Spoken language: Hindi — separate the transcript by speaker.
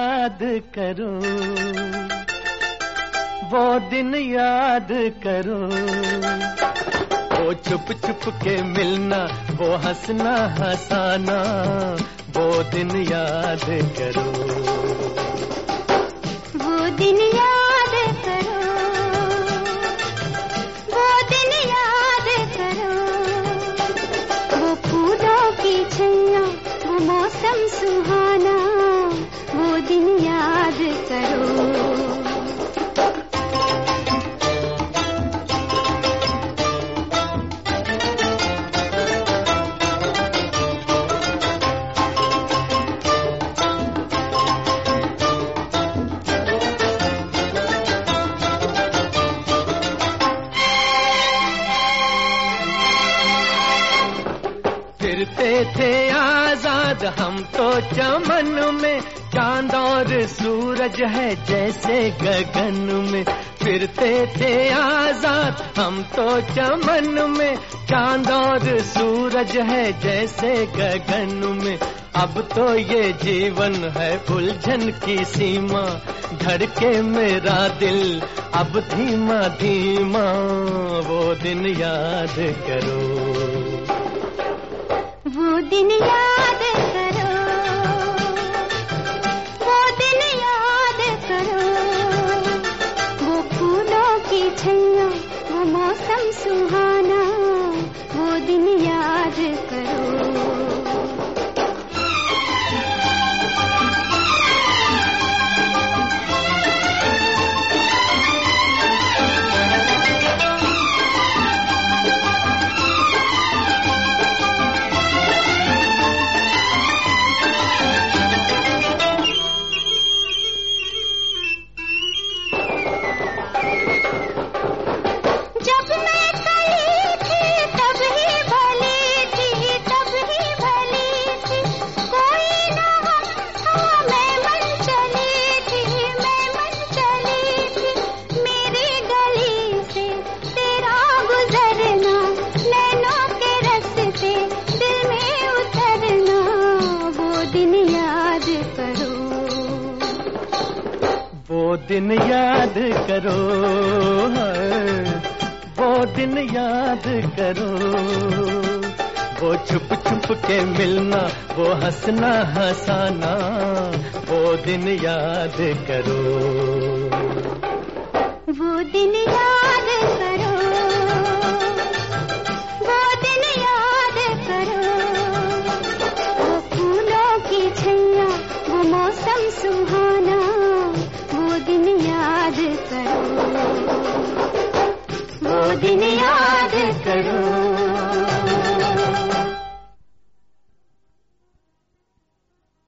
Speaker 1: याद करो, वो दिन याद करो, वो छुप छुप के मिलना, वो हंसना हंसाना, वो दिन याद करो,
Speaker 2: वो दिन याद करो, वो दिन याद करो, वो फूलों की छैया, वो मौसम सुहाना, वो दिन याद करो।
Speaker 1: फिरते थे आजाद हम तो चमन में, चांद और सूरज है जैसे गगन में। फिरते थे आजाद हम तो चमन में, चांद और सूरज है जैसे गगन में। अब तो ये जीवन है उलझन की सीमा, धड़के मेरा दिल अब धीमा धीमा, वो दिन याद करो,
Speaker 2: वो दिन याद करो, वो दिन याद करो, वो फूलों की छैया, वो मौसम सुहाना, वो दिन याद करो।
Speaker 1: वो दिन याद करो, वो दिन याद करो, वो छुप छुप के मिलना, वो हंसना हंसाना, वो दिन याद करो,
Speaker 2: वो दिन याद करो, वो दिन याद करो, वो फूलों की छैया, वो मौसम सुहाना, वो दिन याद करो, वो दिन याद करो।